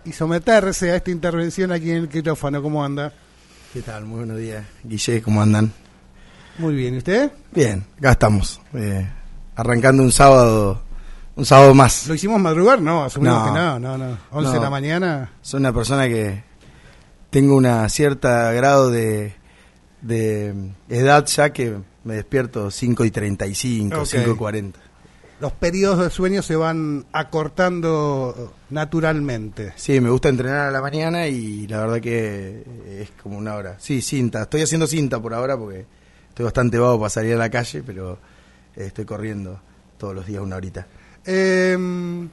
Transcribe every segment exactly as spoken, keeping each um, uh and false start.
y someterse a esta intervención aquí en el quirófano. ¿Cómo anda? ¿Qué tal? Muy buenos días, Guille, ¿cómo andan? Muy bien, ¿y usted? Bien, acá estamos, eh, arrancando un sábado, un sábado más. ¿Lo hicimos madrugar? No, asumimos No. que no, no, no. once No. de la mañana. Soy una persona que tengo una cierta grado de, de edad ya que me despierto cinco y treinta y cinco, Ok. cinco y cuarenta. Los periodos de sueño se van acortando naturalmente. Sí, me gusta entrenar a la mañana y la verdad que es como una hora. Sí, cinta, estoy haciendo cinta por ahora porque estoy bastante vago para salir a la calle, pero eh, estoy corriendo todos los días una horita. Eh,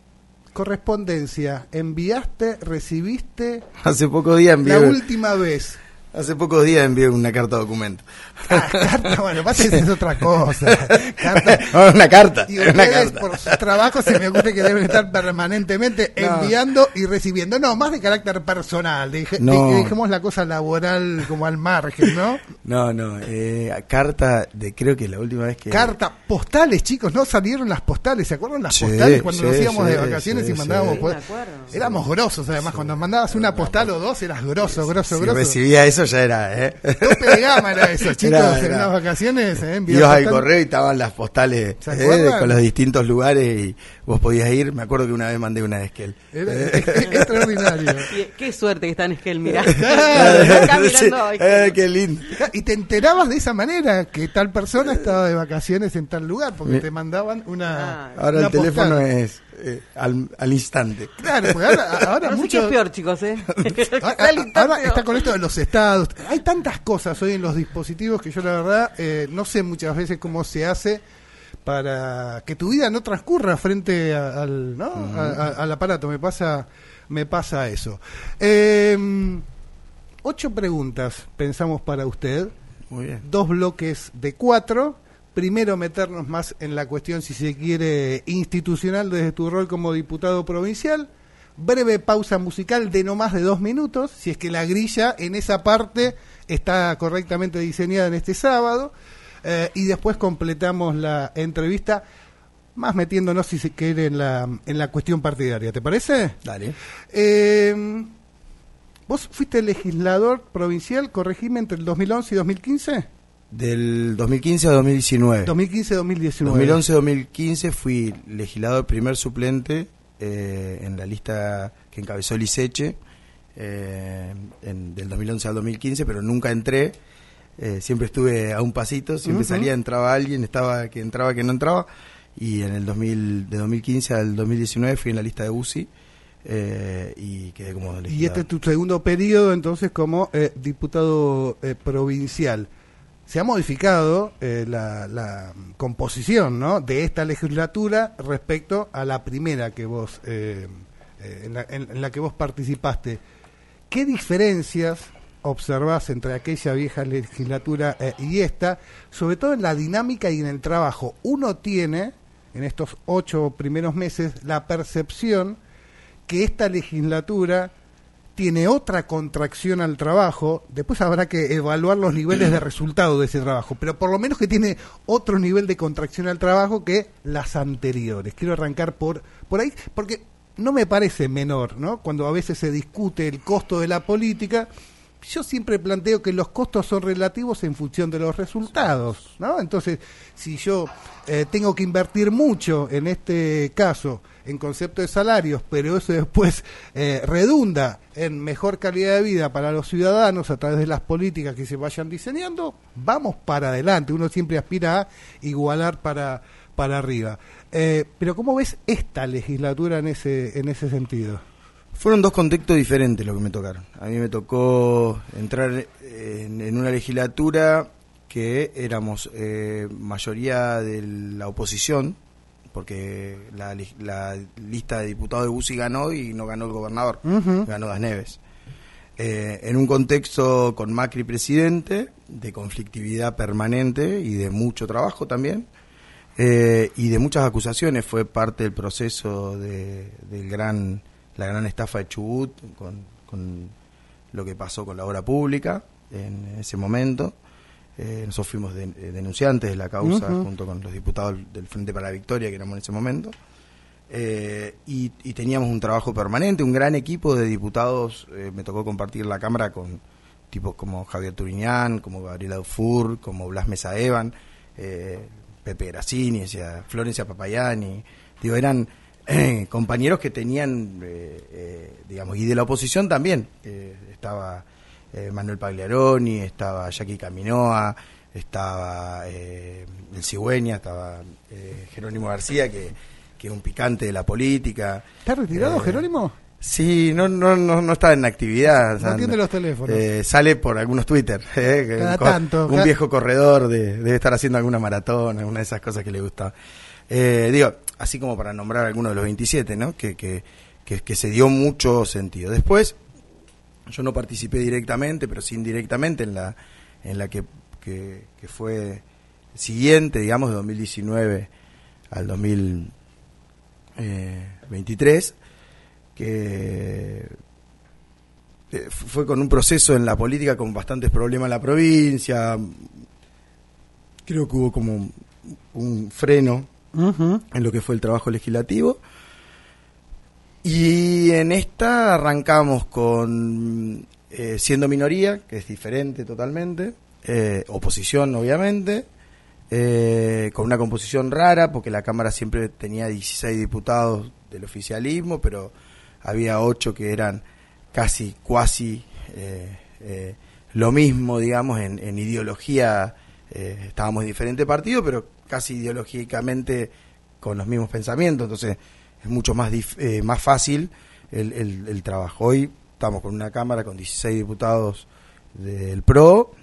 correspondencia, ¿enviaste, recibiste Hace pocos días envié, la última vez? hace pocos días envié una carta documento. Ah, carta, bueno, pasa que es otra cosa. Carta. No, una carta, Y una ustedes, carta. por su trabajo, se me ocurre que deben estar permanentemente No. enviando y recibiendo. No, más de carácter personal. Dije, No. de- dejemos la cosa laboral como al margen, ¿no? No, no, eh, carta de creo que la última vez que... Carta, postales, chicos, ¿no salieron las postales? ¿Se acuerdan las Sí, postales cuando sí, nos íbamos sí, de vacaciones sí, y mandábamos? sí. po- Sí, me acuerdo. Éramos grosos, además, cuando mandabas una postal o dos, eras grosso, grosso, Si grosso. recibía eso ya era, ¿eh? Tope de gama era eso, chicos, Era- en era. las vacaciones. ¿eh? Enviar Ibas al postal. correo y estaban las postales ¿Se eh, acuerdan? con los distintos lugares y vos podías ir. Me acuerdo que una vez mandé una de Esquel. Era extraordinario. Y- Qué suerte que está en Esquel, mirá. Claro. Acá Sí, mirando, ay, eh, qué lindo. Y te enterabas de esa manera, que tal persona estaba de vacaciones en tal lugar, porque Mi- te mandaban una. Ah. Ahora una el teléfono postal. es eh, al, al instante. Claro, porque ahora, ahora No sé mucho. qué es peor, chicos, ¿eh? Ahora, Al instante, ahora está ¿no? con esto de los estados. Hay tantas cosas hoy en los dispositivos que yo la verdad eh, no sé muchas veces cómo se hace para que tu vida no transcurra frente a- al, ¿no? a- a- al aparato. Me pasa, me pasa eso. Eh, ocho preguntas pensamos para usted. Muy bien. Dos bloques de cuatro. Primero meternos más en la cuestión, si se quiere, institucional desde tu rol como diputado provincial. Breve pausa musical de no más de dos minutos, si es que la grilla en esa parte está correctamente diseñada en este sábado. Eh, y después completamos la entrevista, más metiéndonos, si se quiere, en la, en la cuestión partidaria. ¿Te parece? Dale. Eh, ¿Vos fuiste legislador provincial, corregime, entre el dos mil once y dos mil quince? Del dos mil quince a dos mil diecinueve. dos mil quince a dos mil diecinueve. dos mil once a dos mil quince fui legislador primer suplente eh, en la lista que encabezó Liceche eh, en, del dos mil once al dos mil quince, pero nunca entré. Eh, siempre estuve a un pasito, siempre Ujú. salía, entraba alguien, estaba que entraba, que no entraba. Y en el dos mil, de dos mil quince al dos mil diecinueve fui en la lista de U C I eh, y quedé como legislador. Y este es tu segundo periodo, entonces, como eh, diputado eh, provincial. Se ha modificado eh, la, la composición, ¿no?, de esta legislatura respecto a la primera que vos eh, eh, en, la, en- en la que vos participaste. ¿Qué diferencias observás entre aquella vieja legislatura eh, y esta, sobre todo en la dinámica y en el trabajo? Uno tiene, en estos ocho primeros meses, la percepción que esta legislatura tiene otra contracción al trabajo. Después habrá que evaluar los niveles de resultado de ese trabajo, pero por lo menos que tiene otro nivel de contracción al trabajo que las anteriores. Quiero arrancar por, por ahí, porque no me parece menor, ¿no? Cuando a veces se discute el costo de la política, yo siempre planteo que los costos son relativos en función de los resultados, ¿no? Entonces, si yo eh, tengo que invertir mucho en este caso en concepto de salarios, pero eso después eh, redunda en mejor calidad de vida para los ciudadanos a través de las políticas que se vayan diseñando, vamos para adelante. Uno siempre aspira a igualar para, para arriba. Eh, pero ¿cómo ves esta legislatura en ese, en ese sentido? Fueron dos contextos diferentes los que me tocaron. A mí me tocó entrar en, en una legislatura que éramos eh, mayoría de la oposición, porque la, la lista de diputados de U C I ganó y no ganó el gobernador, Uh-huh. ganó Das Neves. Eh, en un contexto con Macri presidente, de conflictividad permanente y de mucho trabajo también, eh, y de muchas acusaciones. Fue parte del proceso de, del gran la gran estafa de Chubut, con, con lo que pasó con la obra pública en ese momento. Eh, nosotros fuimos de, denunciantes de la causa, Uh-huh. junto con los diputados del Frente para la Victoria, que éramos en ese momento. eh, y, y teníamos un trabajo permanente, un gran equipo de diputados. Eh, me tocó compartir la Cámara con tipos como Javier Turiñán, como Gabriela Dufour, como Blas Mesa Evan, eh, Pepe Grassini, o sea, Florencia Papayani. Digo, eran eh, compañeros que tenían, eh, eh, digamos, y de la oposición también. Eh, estaba eh, Manuel Pagliaroni, estaba Jackie Caminoa, estaba eh, el Cigüeña, estaba eh, Jerónimo García, que, que es un picante de la política. ¿Está retirado eh, Jerónimo? Sí, no no no, no está en actividad. No, o sea, no tiene los teléfonos. Eh, sale por algunos Twitter. Eh, que Cada un, co- tanto. Un cada... viejo corredor de, debe estar haciendo alguna maratón, alguna de esas cosas que le gusta. Eh, digo, así como para nombrar alguno de los veintisiete, ¿no? Que, que, que, que se dio mucho sentido. Después, yo no participé directamente, pero sí indirectamente en la, en la que, que, que fue siguiente, digamos, de dos mil diecinueve al dos mil veintitrés. Que fue con un proceso en la política con bastantes problemas en la provincia. Creo que hubo como un, un freno uh-huh. en lo que fue el trabajo legislativo. Y en esta arrancamos con eh, siendo minoría, que es diferente totalmente, eh, oposición obviamente, eh, con una composición rara, porque la Cámara siempre tenía dieciséis diputados del oficialismo, pero había ocho que eran casi, cuasi eh, eh, lo mismo, digamos, en, en ideología. Eh, estábamos en diferentes partidos, pero casi ideológicamente con los mismos pensamientos, entonces es mucho más dif- eh, más fácil el, el, el trabajo. Hoy estamos con una Cámara con dieciséis diputados del P R O,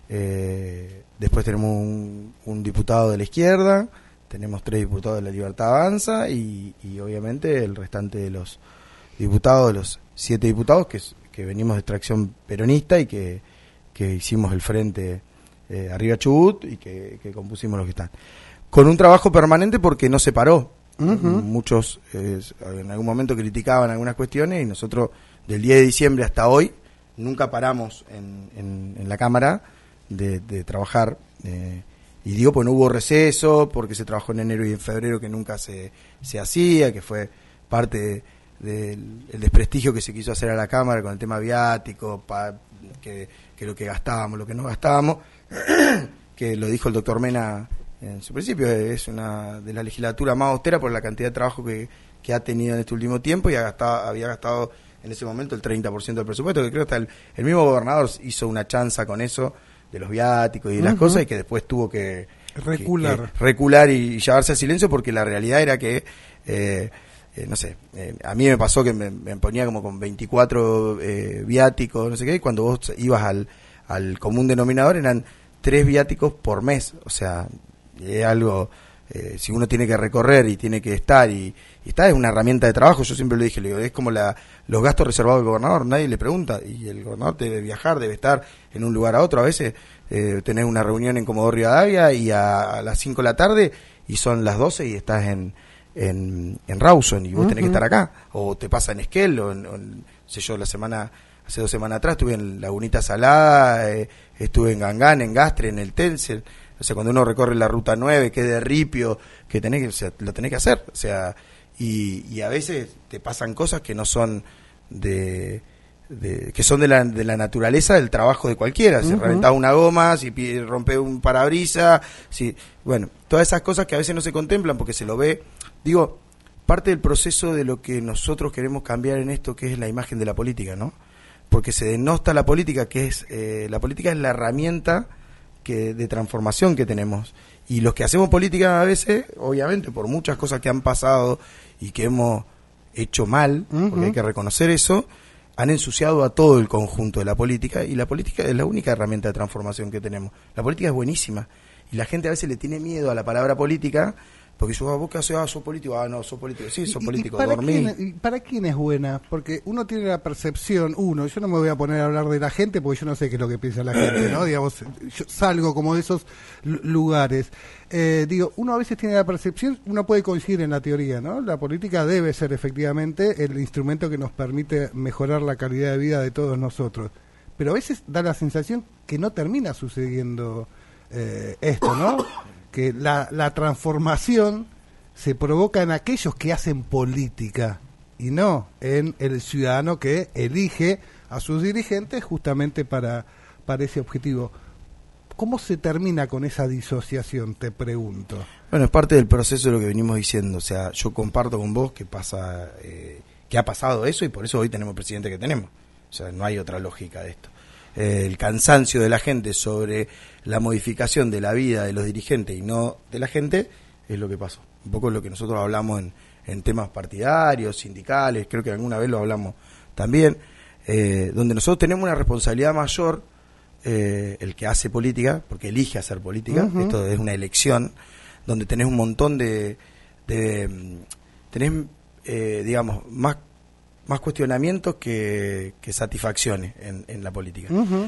eh, después tenemos un, un diputado de la izquierda, tenemos tres diputados de la Libertad Avanza y, y obviamente el restante de los diputados, de los siete diputados que, que venimos de extracción peronista y que, que hicimos el frente eh, Arriba Chubut y que, que compusimos los que están. Con un trabajo permanente porque no se paró. Uh-huh. Muchos eh, en algún momento criticaban algunas cuestiones y nosotros del diez de diciembre hasta hoy nunca paramos en, en, en la Cámara de, de trabajar. Eh, y digo, pues no hubo receso porque se trabajó en enero y en febrero que nunca se, se hacía, que fue parte de, del el desprestigio que se quiso hacer a la Cámara con el tema viático, pa, que, que lo que gastábamos, lo que no gastábamos, que lo dijo el doctor Mena en su principio, es una de las legislaturas más austeras por la cantidad de trabajo que, que ha tenido en este último tiempo y ha gastado, había gastado en ese momento el treinta por ciento del presupuesto, que creo que hasta el, el mismo gobernador hizo una chanza con eso, de los viáticos y de las uh-huh. cosas, y que después tuvo que recular, que, que recular y llevarse al silencio, porque la realidad era que eh, eh, no sé, eh, a mí me pasó que me, me ponía como con veinticuatro eh, viáticos, no sé qué, y cuando vos ibas al, al común denominador eran tres viáticos por mes, o sea, es algo, eh, si uno tiene que recorrer y tiene que estar, y, y está, es una herramienta de trabajo. Yo siempre lo dije, le digo, es como la, los gastos reservados del gobernador, nadie le pregunta, y el gobernador debe viajar, debe estar en un lugar a otro. A veces eh, tenés una reunión en Comodoro Rivadavia y a, a las cinco de la tarde y son las doce y estás en en, en Rawson y vos uh-huh. tenés que estar acá, o te pasa en Esquel, o en, o en sé yo, la semana, hace dos semanas atrás estuve en Lagunita Salada, eh, estuve en Gangán, en Gastre, en el Telcel. O sea, cuando uno recorre la ruta nueve, que es de Ripio, que tenés que, o sea, lo tenés que hacer, o sea, y, y a veces te pasan cosas que no son de, de que son de la, de la naturaleza del trabajo de cualquiera. Uh-huh. Si reventás una goma, si rompés un parabrisas, si, bueno, todas esas cosas que a veces no se contemplan porque se lo ve. Digo, parte del proceso de lo que nosotros queremos cambiar en esto, que es la imagen de la política, ¿no? Porque se denosta la política, que es, eh, la política es la herramienta que de transformación que tenemos, y los que hacemos política a veces, obviamente por muchas cosas que han pasado y que hemos hecho mal, uh-huh. porque hay que reconocer eso, han ensuciado a todo el conjunto de la política, y la política es la única herramienta de transformación que tenemos. La política es buenísima y la gente a veces le tiene miedo a la palabra política porque yo, vos qué haces, ah, sos político, ah, no, sos político, sí, sos político, ¿Y, y dormí. Quién, ¿Y para quién es buena? Porque uno tiene la percepción, uno, yo no me voy a poner a hablar de la gente porque yo no sé qué es lo que piensa la gente, ¿no? Digamos, yo salgo como de esos lugares. Eh, digo, uno a veces tiene la percepción, uno puede coincidir en la teoría, ¿no? La política debe ser efectivamente el instrumento que nos permite mejorar la calidad de vida de todos nosotros. Pero a veces da la sensación que no termina sucediendo eh, esto, ¿no? Que la, la transformación se provoca en aquellos que hacen política y no en el ciudadano que elige a sus dirigentes justamente para, para ese objetivo. ¿Cómo se termina con esa disociación, te pregunto? Bueno, es parte del proceso de lo que venimos diciendo. O sea, yo comparto con vos que pasa, eh, que ha pasado eso y por eso hoy tenemos el presidente que tenemos. O sea, no hay otra lógica de esto. Eh, el cansancio de la gente sobre la modificación de la vida de los dirigentes y no de la gente es lo que pasó. Un poco lo que nosotros hablamos en, en temas partidarios, sindicales, creo que alguna vez lo hablamos también, eh, donde nosotros tenemos una responsabilidad mayor, eh, el que hace política, porque elige hacer política, uh-huh. Esto es una elección, donde tenés un montón de, de tenés, eh, digamos, más más cuestionamientos que, que satisfacciones en, en la política. Uh-huh.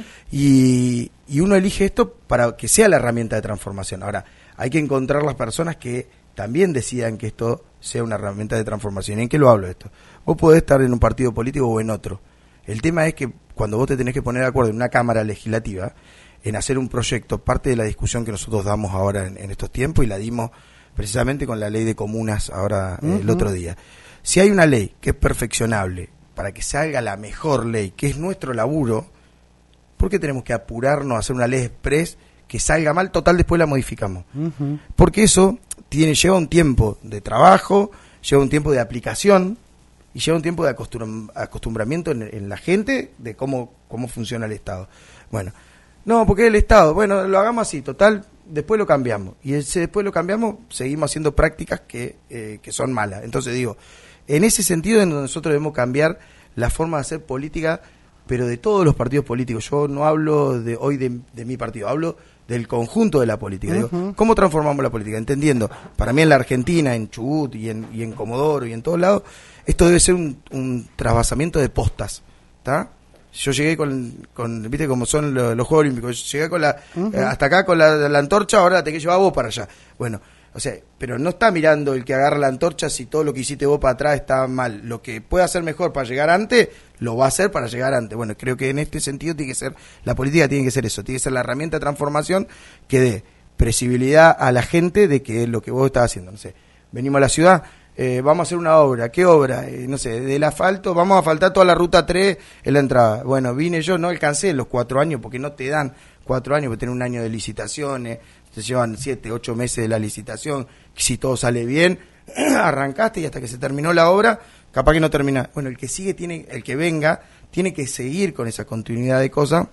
Y, y uno elige esto para que sea la herramienta de transformación. Ahora, hay que encontrar las personas que también decidan que esto sea una herramienta de transformación. ¿Y en qué lo hablo esto? Vos podés estar en un partido político o en otro. El tema es que cuando vos te tenés que poner de acuerdo en una cámara legislativa, en hacer un proyecto, parte de la discusión que nosotros damos ahora en, en estos tiempos, y la dimos precisamente con la ley de comunas ahora uh-huh. eh, el otro día. Si hay una ley que es perfeccionable para que salga la mejor ley, que es nuestro laburo, ¿por qué tenemos que apurarnos a hacer una ley express que salga mal? Total, después la modificamos. Uh-huh. Porque eso tiene lleva un tiempo de trabajo, lleva un tiempo de aplicación y lleva un tiempo de acostumbra- acostumbramiento en, en la gente de cómo, cómo funciona el Estado. Bueno, no, porque el Estado, bueno, lo hagamos así, total, después lo cambiamos. Y ese después lo cambiamos, seguimos haciendo prácticas que, eh, que son malas. Entonces digo, en ese sentido en donde nosotros debemos cambiar la forma de hacer política, pero de todos los partidos políticos. Yo no hablo de hoy de, de mi partido, hablo del conjunto de la política. Uh-huh. Digo, ¿cómo transformamos la política? Entendiendo, para mí en la Argentina, en Chubut y en, y en Comodoro y en todos lados, esto debe ser un, un trasvasamiento de postas, ¿está? Yo llegué con, con viste cómo son los, los Juegos Olímpicos, llegué con la, uh-huh. eh, hasta acá con la, la antorcha, ahora la tenés que llevar vos para allá. Bueno, o sea, pero no está mirando el que agarra la antorcha si todo lo que hiciste vos para atrás está mal. Lo que puede hacer mejor para llegar antes, lo va a hacer para llegar antes. Bueno, creo que en este sentido tiene que ser, la política tiene que ser eso, tiene que ser la herramienta de transformación que dé previsibilidad a la gente de que es lo que vos estás haciendo. No sé, venimos a la ciudad, eh, vamos a hacer una obra. ¿Qué obra? Eh, no sé, del asfalto, vamos a asfaltar toda la ruta tres en la entrada. Bueno, vine yo, no alcancé los cuatro años porque no te dan cuatro años, porque tenés un año de licitaciones, te llevan siete, ocho meses de la licitación, si todo sale bien, arrancaste y hasta que se terminó la obra, capaz que no termina. Bueno, el que sigue tiene, el que venga, tiene que seguir con esa continuidad de cosas,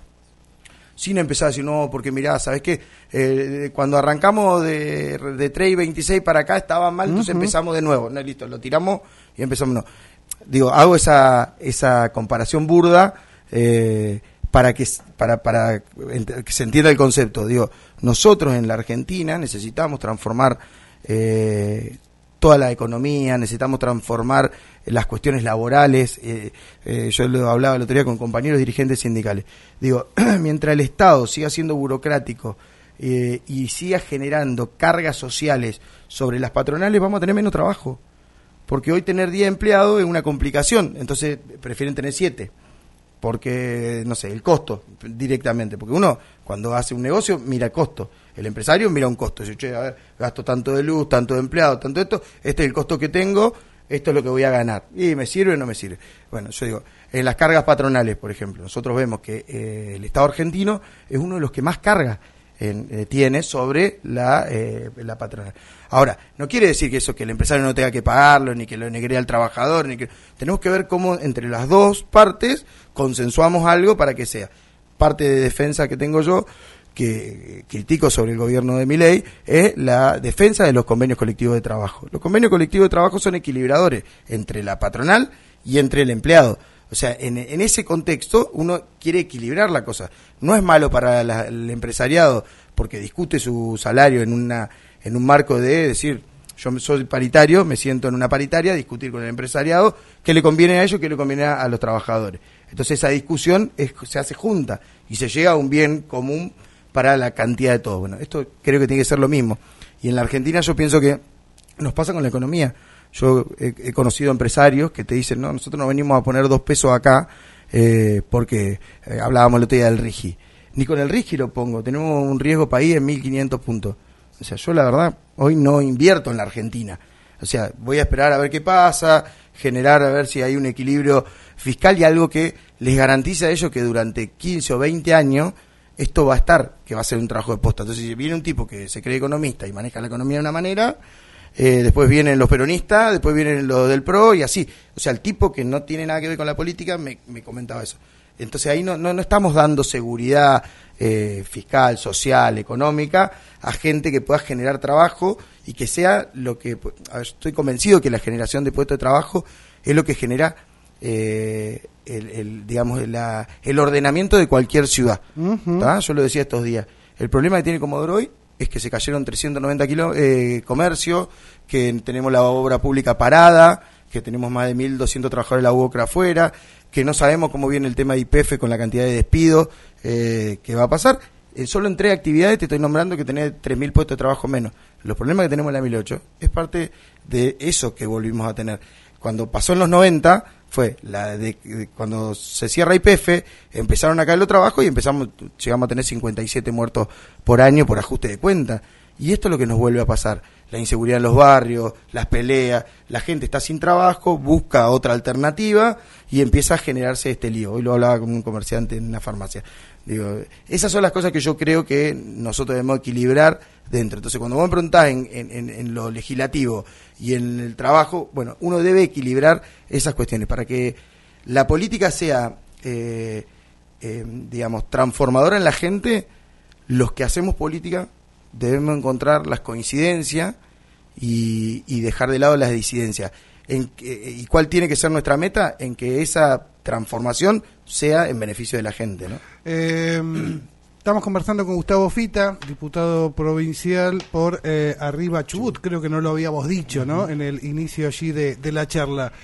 sin empezar a decir, no, porque mirá, ¿sabés qué? Eh, cuando arrancamos de, de tres y veintiséis para acá estaba mal, uh-huh. Entonces empezamos de nuevo, no, listo, lo tiramos y empezamos, no. Digo, hago esa, esa comparación burda, eh, para que para para que se entienda el concepto. Digo, nosotros en la Argentina necesitamos transformar eh, toda la economía, necesitamos transformar las cuestiones laborales. Eh, eh, yo lo hablaba el otro día con compañeros dirigentes sindicales. Digo, mientras el Estado siga siendo burocrático eh, y siga generando cargas sociales sobre las patronales, vamos a tener menos trabajo. Porque hoy tener diez empleados es una complicación, entonces prefieren tener siete. Porque, no sé, el costo directamente, porque uno cuando hace un negocio mira el costo, el empresario mira un costo, dice, che, a ver, gasto tanto de luz, tanto de empleado, tanto de esto, este es el costo que tengo, esto es lo que voy a ganar, y me sirve o no me sirve. Bueno, yo digo, en las cargas patronales, por ejemplo, nosotros vemos que eh, el Estado argentino es uno de los que más carga en, eh, tiene sobre la, eh, la patronal. Ahora, no quiere decir que eso, que el empresario no tenga que pagarlo, ni que lo negre al trabajador, ni que tenemos que ver cómo entre las dos partes consensuamos algo para que sea. Parte de defensa que tengo yo, que critico sobre el gobierno de Milei, es la defensa de los convenios colectivos de trabajo. Los convenios colectivos de trabajo son equilibradores entre la patronal y entre el empleado. O sea, en, en ese contexto uno quiere equilibrar la cosa. No es malo para la, el empresariado porque discute su salario en una en un marco de decir, yo soy paritario, me siento en una paritaria, discutir con el empresariado qué le conviene a ellos, qué le conviene a, a los trabajadores. Entonces esa discusión es, se hace junta y se llega a un bien común para la cantidad de todo. Bueno, esto creo que tiene que ser lo mismo. Y en la Argentina yo pienso que nos pasa con la economía. Yo he, he conocido empresarios que te dicen, no, nosotros no venimos a poner dos pesos acá eh, porque eh, hablábamos el otro día del RIGI. Ni con el RIGI lo pongo, tenemos un riesgo país en mil quinientos puntos. O sea, yo la verdad hoy no invierto en la Argentina. O sea, voy a esperar a ver qué pasa, generar a ver si hay un equilibrio fiscal y algo que les garantiza a ellos que durante quince o veinte años esto va a estar, que va a ser un trabajo de posta. Entonces, si viene un tipo que se cree economista y maneja la economía de una manera, eh, después vienen los peronistas, después vienen los del PRO y así. O sea, el tipo que no tiene nada que ver con la política me, me comentaba eso. Entonces ahí no, no, no estamos dando seguridad eh, fiscal, social, económica a gente que pueda generar trabajo y que sea lo que... A ver, estoy convencido que la generación de puestos de trabajo es lo que genera eh, el, el, digamos, la, el ordenamiento de cualquier ciudad. Uh-huh. Yo lo decía estos días. El problema que tiene Comodoro hoy es que se cayeron trescientos noventa kilo, eh, comercios, que tenemos la obra pública parada, que tenemos más de mil doscientos trabajadores de la U O C R A afuera, que no sabemos cómo viene el tema de Y P F con la cantidad de despidos eh, que va a pasar. Eh, solo en tres actividades te estoy nombrando que tenés tres mil puestos de trabajo menos. Los problemas que tenemos en la mil ocho es parte de eso que volvimos a tener. Cuando pasó en los noventa, fue la de, de cuando se cierra Y P F, empezaron a caer los trabajos y empezamos llegamos a tener cincuenta y siete muertos por año por ajuste de cuenta. Y esto es lo que nos vuelve a pasar. La inseguridad en los barrios, las peleas, la gente está sin trabajo, busca otra alternativa y empieza a generarse este lío. Hoy lo hablaba con un comerciante en una farmacia. Digo, esas son las cosas que yo creo que nosotros debemos equilibrar dentro. Entonces, cuando vos me preguntás en, en, en lo legislativo y en el trabajo, bueno, uno debe equilibrar esas cuestiones para que la política sea, eh, eh, digamos, transformadora en la gente. Los que hacemos política debemos encontrar las coincidencias y, y dejar de lado las disidencias. En, eh, ¿Y cuál tiene que ser nuestra meta? En que esa transformación sea en beneficio de la gente, ¿no? Eh, estamos conversando con Gustavo Fita, diputado provincial por eh, Arriba Chubut. Creo que no lo habíamos dicho, ¿no? En el inicio allí de, de la charla.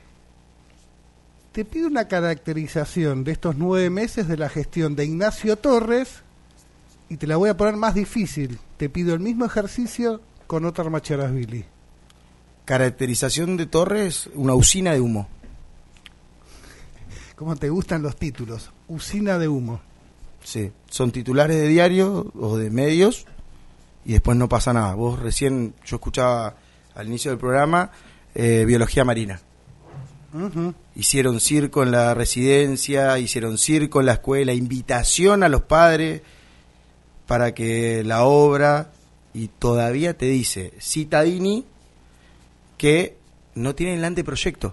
Te pido una caracterización de estos nueve meses de la gestión de Ignacio Torres. Y te la voy a poner más difícil. Te pido el mismo ejercicio con Óscar Macharasvili. Caracterización de Torres, una usina de humo. ¿Cómo te gustan los títulos? Usina de humo. Sí, son titulares de diarios o de medios y después no pasa nada. Vos recién, yo escuchaba al inicio del programa, eh, biología marina. Uh-huh. Hicieron circo en la residencia, hicieron circo en la escuela, invitación a los padres para que la obra, y todavía te dice Citadini que no tienen el anteproyecto.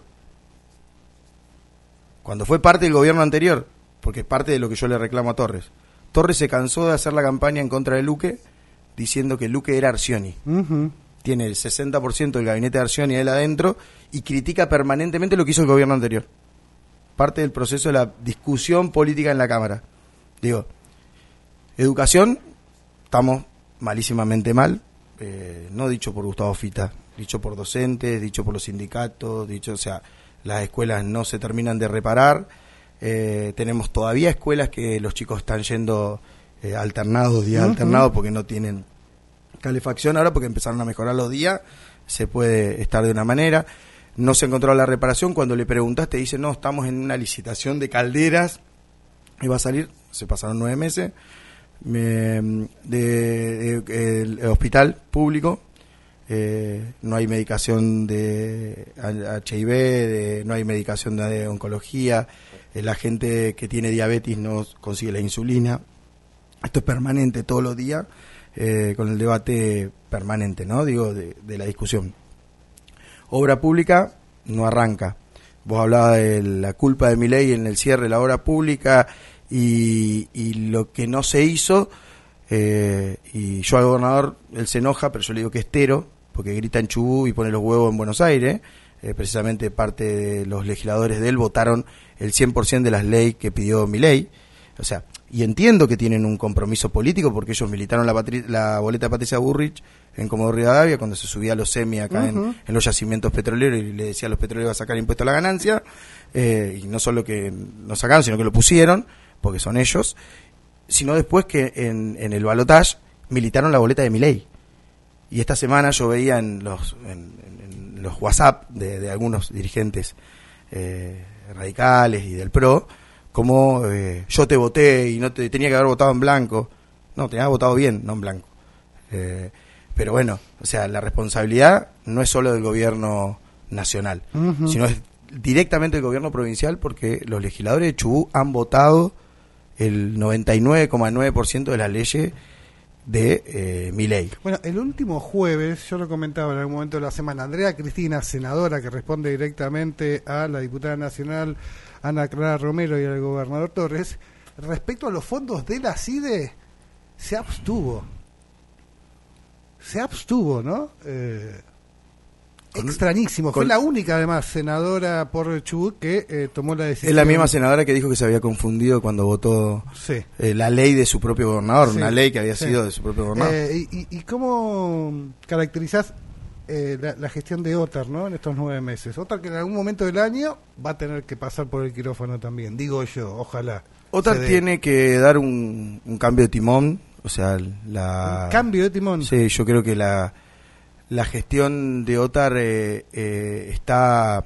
Cuando fue parte del gobierno anterior, porque es parte de lo que yo le reclamo a Torres. Torres se cansó de hacer la campaña en contra de Luque, diciendo que Luque era Arcioni. Uh-huh. Tiene el sesenta por ciento del gabinete de Arcioni él adentro, y critica permanentemente lo que hizo el gobierno anterior. Parte del proceso de la discusión política en la Cámara. Digo, educación, estamos malísimamente mal, eh, no dicho por Gustavo Fita, dicho por docentes, dicho por los sindicatos, dicho, o sea, las escuelas no se terminan de reparar, eh, tenemos todavía escuelas que los chicos están yendo eh, alternados, días uh-huh. alternados, porque no tienen calefacción ahora, porque empezaron a mejorar los días, se puede estar de una manera, no se encontró la reparación, cuando le preguntas te dicen, no, estamos en una licitación de calderas, y va a salir, se pasaron nueve meses, de, de, de el hospital público, eh, no hay medicación de H I V, de, no hay medicación de oncología, eh, la gente que tiene diabetes no consigue la insulina. Esto es permanente todos los días, eh, con el debate permanente, ¿no? Digo, de, de la discusión. Obra pública no arranca. Vos hablabas de la culpa de Milei en el cierre de la obra pública. Y, y lo que no se hizo, eh, y yo al gobernador, él se enoja, pero yo le digo que es tero, porque grita en Chubut y pone los huevos en Buenos Aires, eh, precisamente parte de los legisladores de él votaron el cien por ciento de las leyes que pidió Milei, o sea, y entiendo que tienen un compromiso político, porque ellos militaron la, patri- la boleta de Patricia Burrich en Comodoro Rivadavia, cuando se subía a los semi acá uh-huh. en, en los yacimientos petroleros, y le decía a los petroleros a sacar impuesto a la ganancia, eh, y no solo que no sacaron, sino que lo pusieron, porque son ellos, sino después que en, en el balotaje militaron la boleta de Milei. Y esta semana yo veía en los en, en los WhatsApp de, de algunos dirigentes eh, radicales y del PRO, como eh, yo te voté y no te tenía que haber votado en blanco. No, tenía votado bien, no en blanco. Eh, pero bueno, o sea, la responsabilidad no es solo del gobierno nacional, uh-huh. sino es directamente del gobierno provincial, porque los legisladores de Chubut han votado el noventa y nueve coma nueve por ciento de las leyes de eh, Milei. Bueno, el último jueves, yo lo comentaba en algún momento de la semana, Andrea Cristina, senadora que responde directamente a la diputada nacional Ana Clara Romero y al gobernador Torres, respecto a los fondos de la CIDE, se abstuvo. Se abstuvo, ¿no? Eh, extrañísimo. Fue la única, además, senadora por Chubut que eh, tomó la decisión. Es la misma senadora que dijo que se había confundido cuando votó sí. eh, la ley de su propio gobernador, sí. una ley que había sí. sido de su propio gobernador. Eh, y, ¿Y cómo caracterizás eh, la, la gestión de Otar, ¿no? En estos nueve meses? Otar que en algún momento del año va a tener que pasar por el quirófano también, digo yo, ojalá. Otar tiene que dar un, un cambio de timón, o sea, la... ¿Un cambio de timón? Sí, yo creo que la... La gestión de Otar eh, eh, está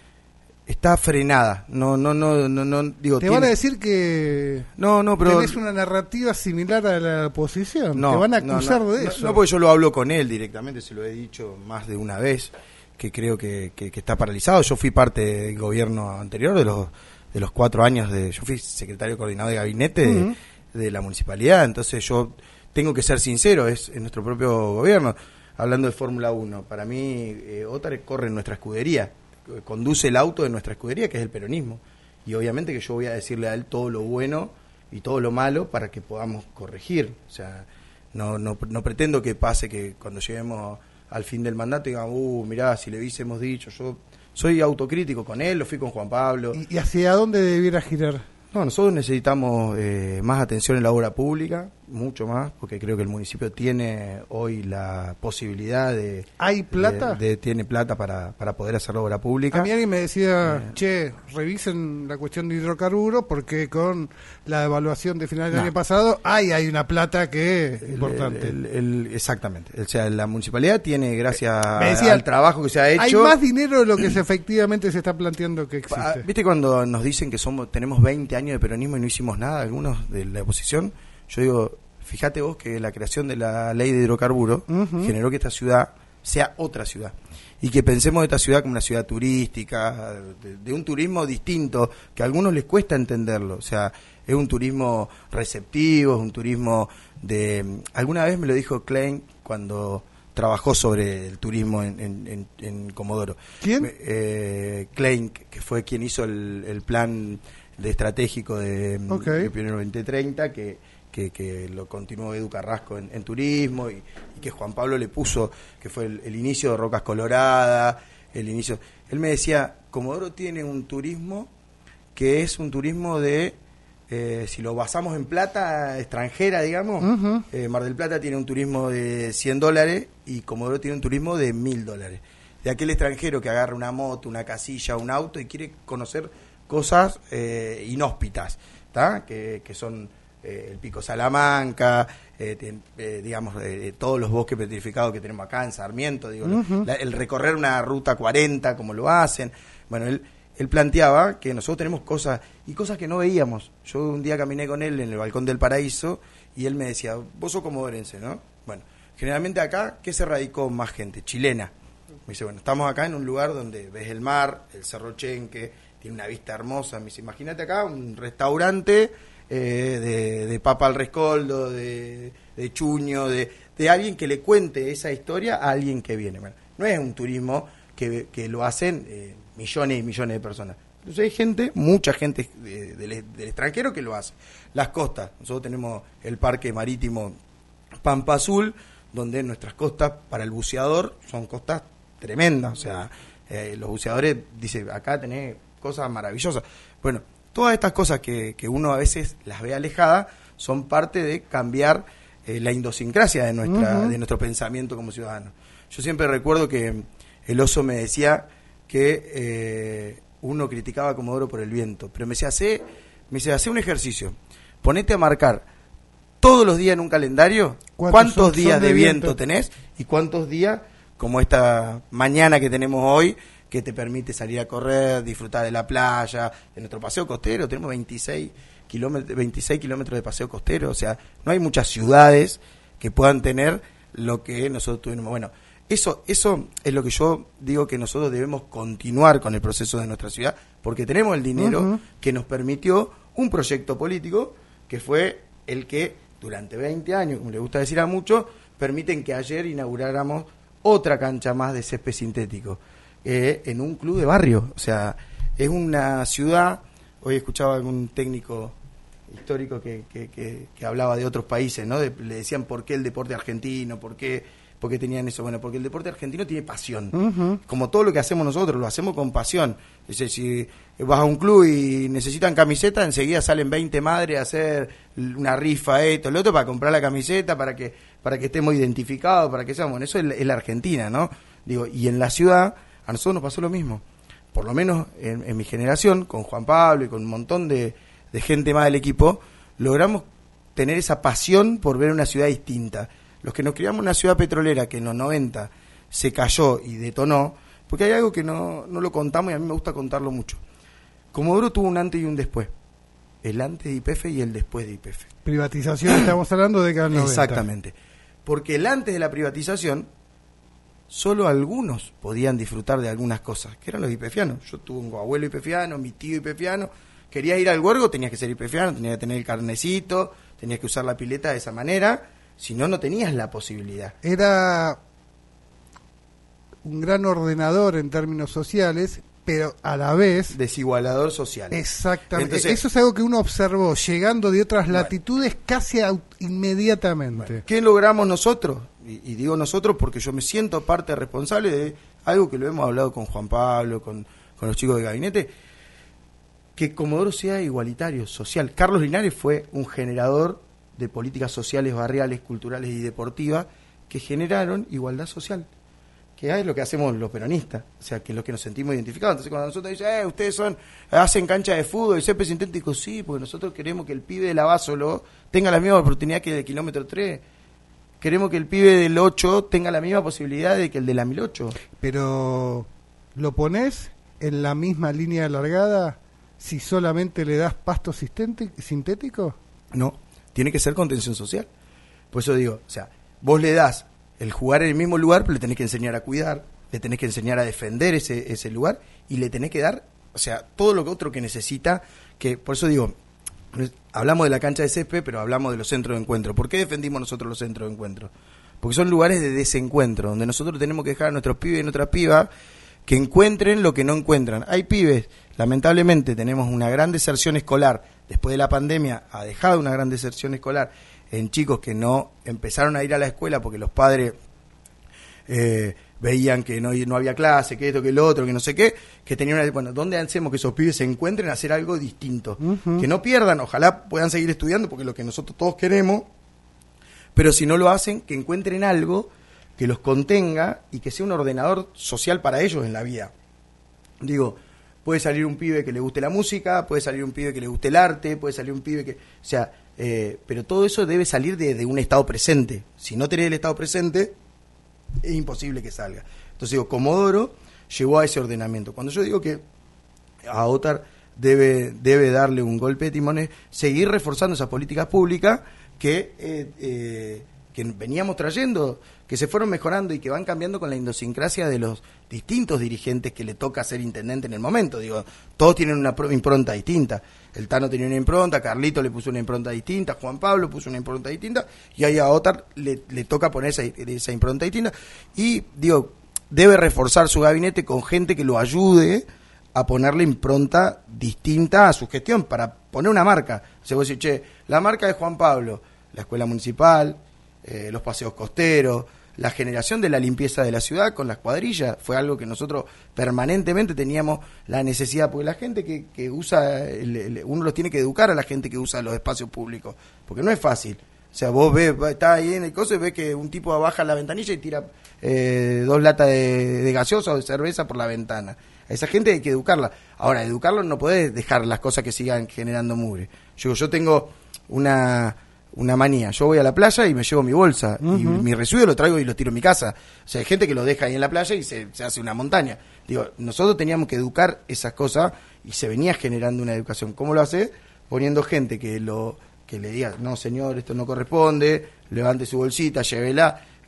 está frenada. No, no, no, no, no digo. Te tiene... van a decir que no, no, pero tenés una narrativa similar a la oposición. No, Te van a acusar no, no, de no, eso. No, porque yo lo hablo con él directamente, se lo he dicho más de una vez, que creo que, que, que está paralizado. Yo fui parte del gobierno anterior de los de los cuatro años de, yo fui secretario coordinador de gabinete uh-huh. de, de la municipalidad, entonces yo tengo que ser sincero, es en nuestro propio gobierno. Hablando de Fórmula uno, para mí eh, Otar corre en nuestra escudería, conduce el auto de nuestra escudería, que es el peronismo. Y obviamente que yo voy a decirle a él todo lo bueno y todo lo malo para que podamos corregir. O sea, no no, no pretendo que pase que cuando lleguemos al fin del mandato digan, uh, mirá, si le hubiésemos dicho. Yo soy autocrítico con él, lo fui con Juan Pablo. ¿Y, y hacia dónde debiera girar? No, nosotros necesitamos eh, más atención en la obra pública, mucho más, porque creo que el municipio tiene hoy la posibilidad de... ¿Hay plata? De, de, tiene plata para, para poder hacer la obra pública. A mí alguien me decía, eh, che, revisen la cuestión de hidrocarburos, porque con la evaluación de final del no. año pasado, hay, hay una plata que es importante. El, el, el, exactamente. O sea, la municipalidad tiene, gracias decía, al trabajo que se ha hecho... Hay más dinero de lo que se efectivamente se está planteando que existe. ¿Viste cuando nos dicen que somos tenemos veinte años de peronismo y no hicimos nada, algunos de la oposición? Yo digo, fíjate vos que la creación de la ley de hidrocarburos uh-huh. generó que esta ciudad sea otra ciudad y que pensemos de esta ciudad como una ciudad turística, de, de un turismo distinto, que a algunos les cuesta entenderlo. O sea, es un turismo receptivo, es un turismo de... Alguna vez me lo dijo Klein cuando trabajó sobre el turismo en, en, en, en Comodoro. ¿Quién? Eh, Klein, que fue quien hizo el, el plan de estratégico de, okay. de Pionero veinte treinta, que, que, que lo continuó Edu Carrasco en, en turismo, y, y que Juan Pablo le puso, que fue el, el inicio de Rocas Coloradas, el inicio... Él me decía, Comodoro tiene un turismo que es un turismo de, eh, si lo basamos en plata extranjera, digamos, uh-huh. eh, Mar del Plata tiene un turismo de cien dólares y Comodoro tiene un turismo de mil dólares. De aquel extranjero que agarra una moto, una casilla, un auto y quiere conocer cosas eh, inhóspitas, ¿tá? Que, que son eh, el Pico Salamanca, eh, ten, eh, digamos, eh, todos los bosques petrificados que tenemos acá en Sarmiento, digo, uh-huh. la, el recorrer una ruta cuarenta como lo hacen. Bueno, él, él planteaba que nosotros tenemos cosas, y cosas que no veíamos. Yo un día caminé con él en el Balcón del Paraíso, y él me decía, vos sos comodorense, ¿no? Bueno, generalmente acá, ¿qué se radicó más gente? Chilena. Me dice, bueno, estamos acá en un lugar donde ves el mar, el Cerro Chenque, tiene una vista hermosa. Me dice, imagínate acá un restaurante eh, de, de papa al rescoldo, de, de chuño, de, de alguien que le cuente esa historia a alguien que viene. Bueno, no es un turismo que, que lo hacen eh, millones y millones de personas. Entonces hay gente, mucha gente de, de, del extranjero que lo hace. Las costas, nosotros tenemos el parque marítimo Pampa Azul, donde nuestras costas para el buceador son costas tremendas. O sea, eh, los buceadores dicen, acá tenés cosas maravillosas. Bueno, todas estas cosas que, que uno a veces las ve alejadas son parte de cambiar eh, la idiosincrasia de nuestra uh-huh. de nuestro pensamiento como ciudadanos. Yo siempre recuerdo que el Oso me decía que eh, uno criticaba a Comodoro por el viento, pero me decía, hace, me decía, hace un ejercicio, ponete a marcar todos los días en un calendario cuántos, cuántos son, días son de, de viento, viento tenés y cuántos días, como esta mañana que tenemos hoy, que te permite salir a correr, disfrutar de la playa, de nuestro paseo costero. Tenemos veintiséis kilómetros, veintiséis kilómetros de paseo costero. O sea, no hay muchas ciudades que puedan tener lo que nosotros tuvimos. Bueno, eso, eso es lo que yo digo que nosotros debemos continuar con el proceso de nuestra ciudad, porque tenemos el dinero uh-huh. que nos permitió un proyecto político que fue el que durante veinte años, como le gusta decir a muchos, permiten que ayer inauguráramos otra cancha más de césped sintético eh, en un club de barrio. O sea, es una ciudad, hoy escuchaba algún técnico histórico que, que, que, que hablaba de otros países, ¿no? De, le decían por qué el deporte argentino, por qué... ¿Por qué tenían eso? Bueno, porque el deporte argentino tiene pasión. Uh-huh. Como todo lo que hacemos nosotros, lo hacemos con pasión. Dice, si vas a un club y necesitan camiseta, enseguida salen veinte madres a hacer una rifa, esto, lo otro, para comprar la camiseta, para que para que estemos identificados, para que seamos. Bueno, eso es la, es la Argentina, ¿no? Digo, y en la ciudad, a nosotros nos pasó lo mismo. Por lo menos en, en mi generación, con Juan Pablo y con un montón de, de gente más del equipo, logramos tener esa pasión por ver una ciudad distinta. Los que nos criamos en una ciudad petrolera que en los noventa se cayó y detonó, porque hay algo que no, no lo contamos y a mí me gusta contarlo mucho. Comodoro tuvo un antes y un después. El antes de Y P F y el después de Y P F. Privatización, estamos hablando de cada noventa. Exactamente. Porque el antes de la privatización, solo algunos podían disfrutar de algunas cosas, que eran los ypefianos. Yo tuve un abuelo ypefiano, mi tío ypefiano. Querías ir al Gorgo, tenías que ser ypefiano, tenías que tener el carnecito, tenías que usar la pileta de esa manera. Si no, no tenías la posibilidad. Era un gran ordenador en términos sociales, pero a la vez... desigualador social. Exactamente. Entonces, eso es algo que uno observó llegando de otras bueno, latitudes casi a, inmediatamente. Bueno, ¿qué logramos nosotros? Y, y digo nosotros porque yo me siento parte responsable de algo que lo hemos hablado con Juan Pablo, con, con los chicos de gabinete, que Comodoro sea igualitario, social. Carlos Linares fue un generador de políticas sociales, barriales, culturales y deportivas que generaron igualdad social, que es lo que hacemos los peronistas, o sea, que es lo que nos sentimos identificados. Entonces cuando nosotros dicen, eh, ustedes son hacen cancha de fútbol y césped sintético, sí, porque nosotros queremos que el pibe de Lavasolo tenga la misma oportunidad que el de kilómetro tres, queremos que el pibe del ocho tenga la misma posibilidad de que el de la mil ocho. Pero, ¿lo pones en la misma línea alargada si solamente le das pasto sintético? No. Tiene que ser contención social. Por eso digo, o sea, vos le das el jugar en el mismo lugar, pero le tenés que enseñar a cuidar, le tenés que enseñar a defender ese, ese lugar y le tenés que dar, o sea, todo lo que otro que necesita, que por eso digo, hablamos de la cancha de césped, pero hablamos de los centros de encuentro. ¿Por qué defendimos nosotros los centros de encuentro? Porque son lugares de desencuentro, donde nosotros tenemos que dejar a nuestros pibes y nuestras pibas que encuentren lo que no encuentran. Hay pibes, lamentablemente tenemos una gran deserción escolar, después de la pandemia ha dejado una gran deserción escolar en chicos que no empezaron a ir a la escuela porque los padres eh, veían que no, no había clase, que esto, que lo otro, que no sé qué, que tenían una... Bueno, ¿dónde hacemos que esos pibes se encuentren a hacer algo distinto? Uh-huh. Que no pierdan, ojalá puedan seguir estudiando porque es lo que nosotros todos queremos, pero si no lo hacen, que encuentren algo que los contenga y que sea un ordenador social para ellos en la vida. Digo, puede salir un pibe que le guste la música, puede salir un pibe que le guste el arte, puede salir un pibe que... O sea, eh, pero todo eso debe salir de, de un estado presente. Si no tenés el estado presente, es imposible que salga. Entonces digo, Comodoro llegó a ese ordenamiento. Cuando yo digo que a Otar debe, debe darle un golpe de timón, es seguir reforzando esas políticas públicas que... Eh, eh, que veníamos trayendo, que se fueron mejorando y que van cambiando con la idiosincrasia de los distintos dirigentes que le toca ser intendente en el momento. Digo, todos tienen una impronta distinta. El Tano tenía una impronta, Carlito le puso una impronta distinta, Juan Pablo puso una impronta distinta, y ahí a Otar le, le toca poner esa, esa impronta distinta. Y, digo, debe reforzar su gabinete con gente que lo ayude a ponerle impronta distinta a su gestión, para poner una marca. O sea, vos decís, che, la marca de Juan Pablo, la escuela municipal, Eh, los paseos costeros, la generación de la limpieza de la ciudad con las cuadrillas, fue algo que nosotros permanentemente teníamos la necesidad, porque la gente que, que usa, el, el, uno los tiene que educar a la gente que usa los espacios públicos, porque no es fácil. O sea, vos ves, está ahí en el coso y ves que un tipo baja la ventanilla y tira eh, dos latas de, de gaseosa o de cerveza por la ventana. A esa gente hay que educarla. Ahora, educarlo no podés dejar las cosas que sigan generando mugre. Yo, yo tengo una... una manía, yo voy a la playa y me llevo mi bolsa, uh-huh. y mi residuo lo traigo y lo tiro en mi casa. O sea, hay gente que lo deja ahí en la playa y se, se hace una montaña. Digo, nosotros teníamos que educar esas cosas y se venía generando una educación. ¿Cómo lo hace? Poniendo gente que lo que le diga, no señor, esto no corresponde, levante su bolsita, llévela,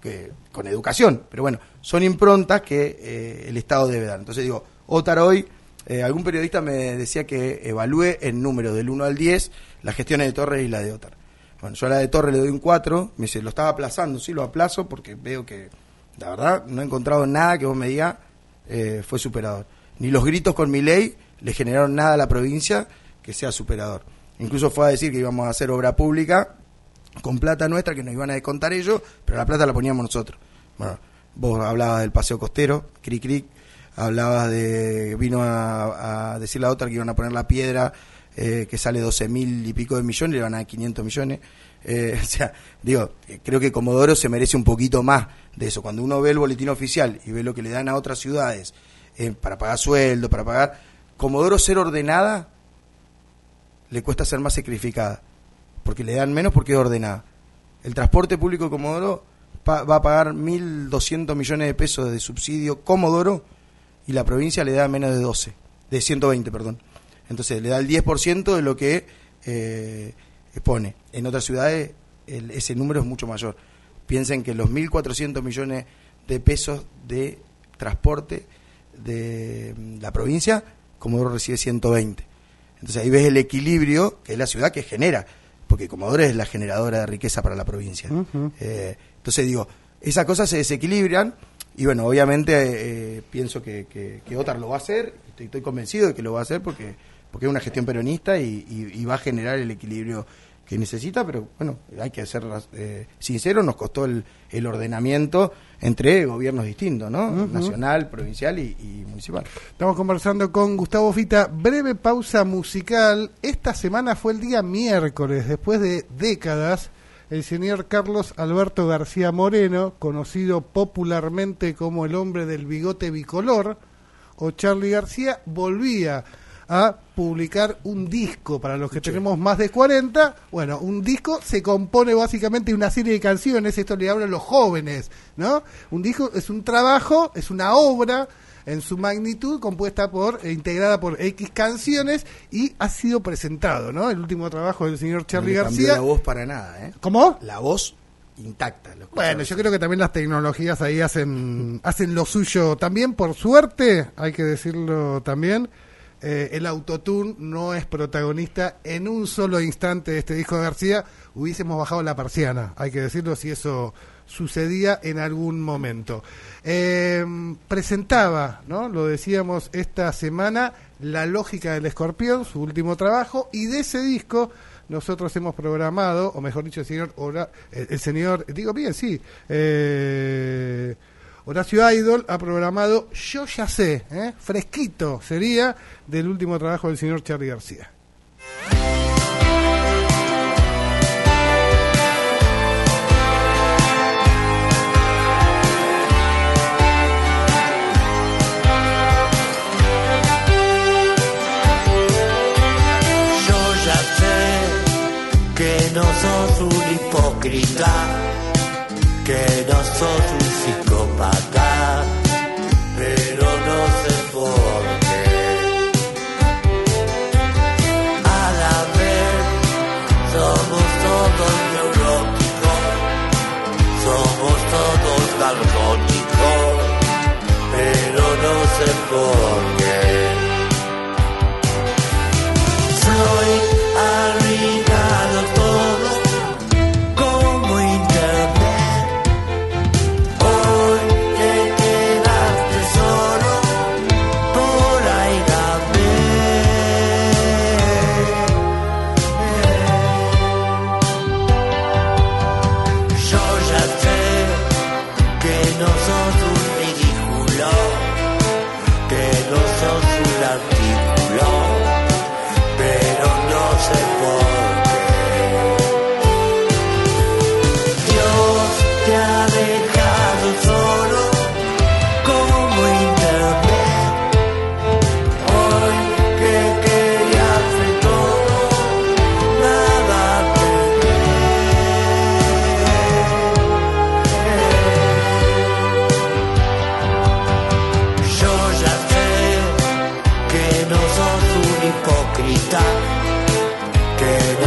que, con educación, pero bueno, son improntas que eh, el Estado debe dar. Entonces digo, Otar hoy, eh, algún periodista me decía que evalúe en número del uno al diez las gestiones de Torres y la de Otar. Bueno, yo a la de Torres le doy un cuatro, me dice, lo estaba aplazando, sí, lo aplazo porque veo que, la verdad, no he encontrado nada que vos me digas eh, fue superador. Ni los gritos con Milei le generaron nada a la provincia que sea superador. Incluso fue a decir que íbamos a hacer obra pública con plata nuestra, que nos iban a descontar ellos, pero la plata la poníamos nosotros. Bueno, vos hablabas del paseo costero, cric cric, hablabas de, vino a, a decir la otra que iban a poner la piedra, eh, que sale doce mil y pico de millones, le van a dar quinientos millones. Eh, o sea, digo, creo que Comodoro se merece un poquito más de eso. Cuando uno ve el boletín oficial y ve lo que le dan a otras ciudades eh, para pagar sueldo, para pagar, Comodoro ser ordenada le cuesta ser más sacrificada, porque le dan menos porque es ordenada. El transporte público de Comodoro pa- va a pagar mil doscientos millones de pesos de subsidio Comodoro y la provincia le da menos de doce, de ciento veinte, perdón. Entonces le da el diez por ciento de lo que eh, pone. En otras ciudades el, ese número es mucho mayor. Piensen que los mil cuatrocientos millones de pesos de transporte de la provincia, Comodoro recibe ciento veinte. Entonces ahí ves el equilibrio, que es la ciudad que genera, porque Comodoro es la generadora de riqueza para la provincia. Uh-huh. Eh, entonces digo, esas cosas se desequilibran y bueno, obviamente eh, pienso que, que, que Otar lo va a hacer, estoy, estoy convencido de que lo va a hacer porque, porque es una gestión peronista y, y, y va a generar el equilibrio que necesita, pero bueno, hay que ser eh, sinceros, nos costó el, el ordenamiento entre gobiernos distintos, ¿no? Uh-huh. Nacional, provincial y, y municipal. Estamos conversando con Gustavo Fita. Breve pausa musical. Esta semana fue el día miércoles, después de décadas, el señor Carlos Alberto García Moreno, conocido popularmente como el hombre del bigote bicolor, o Charly García, volvía a publicar un disco. Para los que sí. tenemos más de cuarenta, bueno, un disco se compone básicamente de una serie de canciones, esto le hablo a los jóvenes, ¿no? Un disco es un trabajo, es una obra en su magnitud, compuesta por, eh, integrada por X canciones, y ha sido presentado, ¿no? El último trabajo del señor Charly no García. La voz para nada, ¿eh? ¿Cómo? La voz intacta. Bueno, yo creo que también las tecnologías ahí hacen, hacen lo suyo. También, por suerte, hay que decirlo también, Eh, el autotune no es protagonista en un solo instante de este disco de García. Hubiésemos bajado la persiana, hay que decirlo, si eso sucedía en algún momento. Eh, presentaba, ¿no? Lo decíamos esta semana, La Lógica del Escorpión, su último trabajo, y de ese disco nosotros hemos programado, o mejor dicho, el señor, Ora, el, el señor, digo bien, sí, eh... Horacio Idol ha programado Yo Ya Sé, ¿eh? fresquito sería, del último trabajo del señor Charly García. Yo ya sé que no sos un hipócrita, que no sos un psicópata, pero no sé por qué. A la vez somos todos neuróticos, somos todos daltónicos, pero no sé por qué. Soy arruinado todo como internet. Hoy te quedaste solo, por ahí dame. Yo ya sé que no sos un ridículo, que no sos un artículo, pero no sé por qué. Dios te ha dejado solo como internet. Hoy que querías de todo, nada tenés. Yo ya sé que no sos un hipócrita, que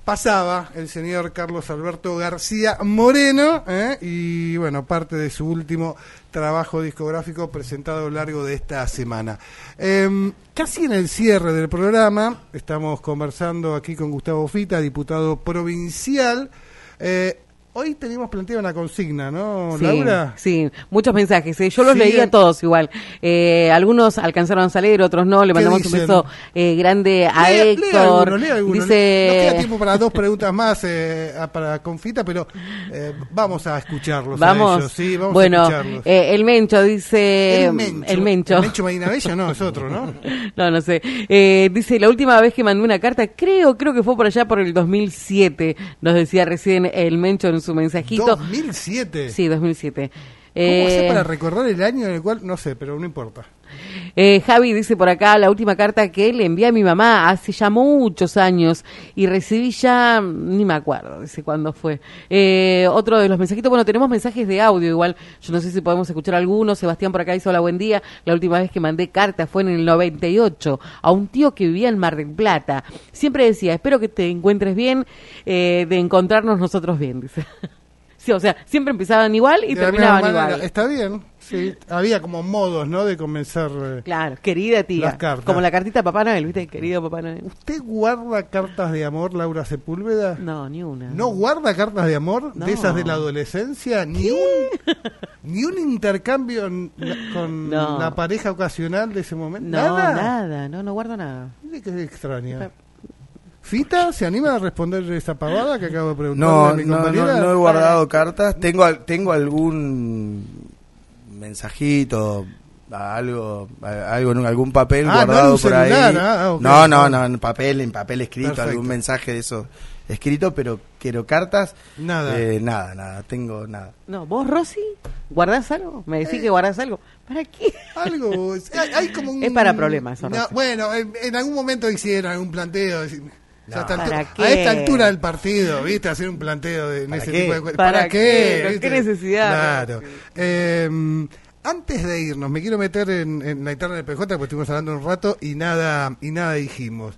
pasaba el señor Carlos Alberto García Moreno, ¿eh? Y bueno, parte de su último trabajo discográfico presentado a lo largo de esta semana. Eh, casi en el cierre del programa, estamos conversando aquí con Gustavo Fita, diputado provincial. Eh, Hoy teníamos planteado una consigna, ¿no, sí, Laura? Sí, muchos mensajes. ¿eh? Yo los Sí, leía eh. todos igual. Eh, algunos alcanzaron a salir, otros no. Le mandamos un dicen? beso eh, grande a Lea- lea Héctor. alguno, lea alguno. Dice... Nos queda tiempo para dos preguntas más eh, a- para Confita, pero eh, vamos a escucharlos. Vamos. A ellos, sí, vamos bueno, a escucharlos. eh, el Mencho dice... el Mencho. El Mencho. El Mencho Medina Bello, no, es otro, ¿no? No, no sé. Eh, dice, la última vez que mandé una carta, creo, creo que fue por allá por el dos mil siete, nos decía recién el Mencho en su mensajito. dos mil siete. Sí, dos mil siete. ¿Cómo Eh, hace para recordar el año en el cual, no sé, pero no importa? Eh, Javi dice por acá la última carta que le envié a mi mamá hace ya muchos años y recibí ya, ni me acuerdo, dice cuándo fue. Eh, otro de los mensajitos, bueno, tenemos mensajes de audio igual, yo no sé si podemos escuchar algunos. Sebastián por acá dice, hola, buen día. La última vez que mandé carta fue en el noventa y ocho a un tío que vivía en Mar del Plata. Siempre decía, espero que te encuentres bien, eh, de encontrarnos nosotros bien, dice. Sí, o sea, siempre empezaban igual y De la terminaban misma manera, igual. está bien, sí. Había como modos, ¿no? De comenzar. eh. Claro, querida tía. Las cartas. Como la cartita de Papá Noel, ¿viste? Querido Papá Noel. ¿Usted guarda cartas de amor, Laura Sepúlveda? No, ni una. ¿No guarda cartas de amor? No. ¿De esas de la adolescencia? ¿Ni un ni un intercambio n- con No. la pareja ocasional de ese momento? No, ¿Nada? nada, no, no guardo nada. Mire qué extraña. ¿Fita se anima a responder esa pavada que acabo de preguntar No, a mi no, no, compañera? no he guardado cartas. Tengo, al- tengo algún mensajito, algo, algo en algún papel Ah, no en guardado un por ahí. celular, ah, ah, ok. No, no, no, en papel, en papel escrito, Perfecto. algún mensaje de eso escrito, pero quiero cartas. Nada. eh, nada, nada, tengo nada. No, ¿vos, Rosy? ¿Guardás algo? ¿Me decís que guardás algo? ¿Para qué? Algo, hay, hay como un... Es para problemas, eso, No, Rosy. bueno, en, en algún momento hicieron algún planteo. decir, ya a, esta ¿Para altura, qué? a esta altura del partido, ¿viste? Hacer un planteo de, en ¿Para ese qué? tipo de cosas. ¿Para ¿Para, qué? qué? ¿Con ¿Viste? qué necesidad? Claro. Eh, antes de irnos, me quiero meter en, en la interna del P J, porque estuvimos hablando un rato y nada, y nada dijimos.